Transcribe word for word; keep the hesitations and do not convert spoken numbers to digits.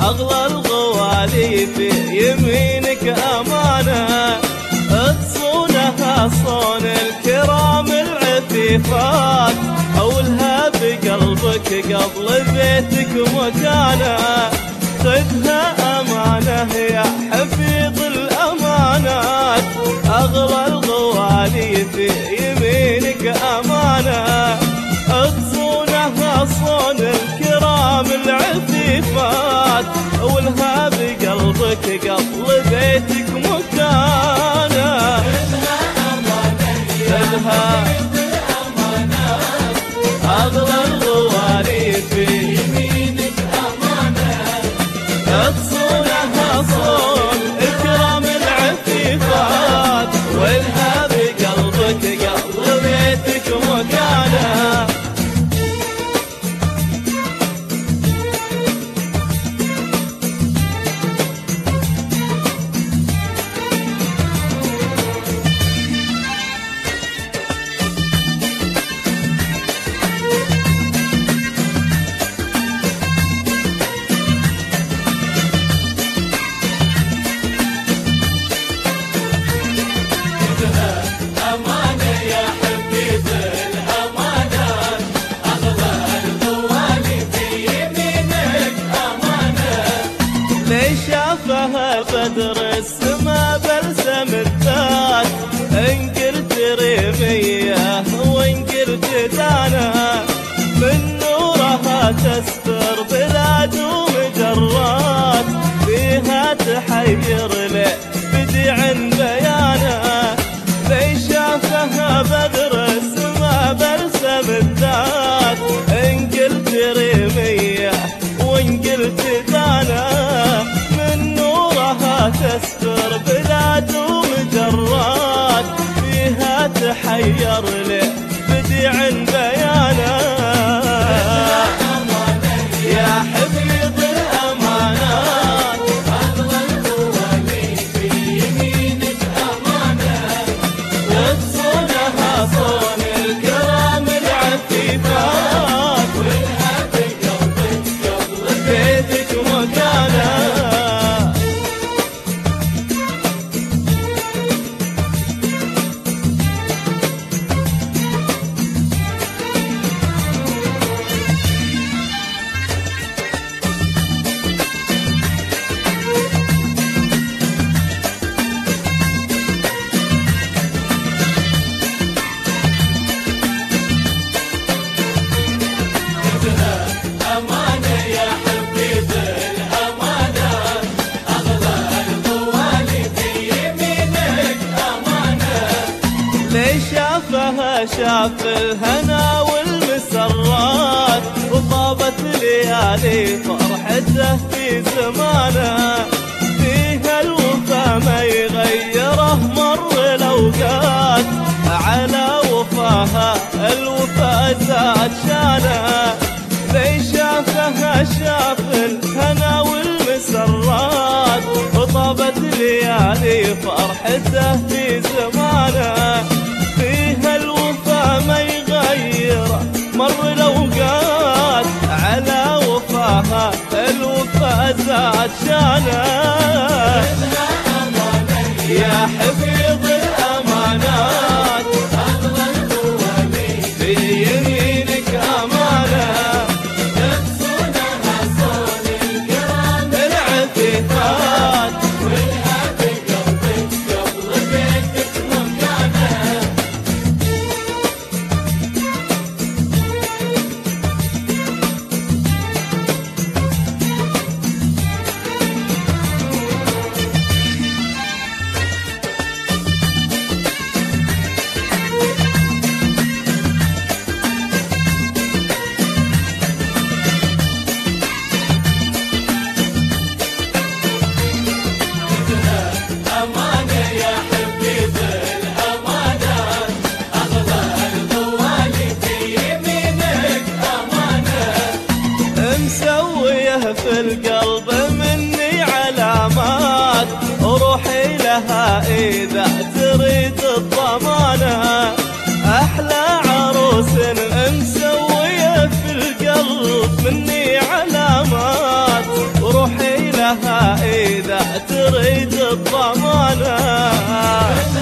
أغلى الغوالي في يمينك أمانة، تصونها صون الكرام العفيفات، أولها بقلبك قبل بيتك مكانة، خذها أمانة يا حفيظ الأمانات، أغلى الغوالي في يمينك أمانة، تصونها صون الكرام العفيفات، أولها بقلبك قبل بيتك مكانة، خذها أغلى الغوالي في يمينك أمانة، تصونها صون الكرام العفيفات، والها بقلبك قبل بيتك مكانة. شافها بدر السما بلسم الذات، إن قلت ريمية وإن قلت دانا، من نورها تستر بلاد ومجرات، فيها تحير لي بديع بيانا، لي شافها بدر السما بلسم الذات، إن قلت ريمية وإن قلت دانا، تستر بلاد ومجرات، فيها تحير لي بديع بيانا، يا حفيظ الأمانات، أغلى الغوالي في يمينك أمانة، وتصونها صون الكرام العفيفات، والها بقلبك قبل بيتك مكانة. شافها شاف الهنا والمسرات، وطابت ليالي فرحته في زمانه، فيها الوفا ما يغيره مر الأوقات، على وفاها الوفا زاد شانه، لي شافها شاف الهنا والمسرات، وطابت ليالي فرحته في زمانه، فيها الوفا ما يغيره مر الأوقات، على وفاها الوفا زاد شانه، يا حفيظ الأمانات، أغلى الغوالي في يمينك أمانة، تكسونها صون الكرام العفيفات، والها بقلبك قبل بيتك مكانة. في القلب مني علامات، روحي لها إذا تريد الضمانة، أحلى عروس مسوية في القلب مني علامات، روحي لها إذا تريد الضمانة.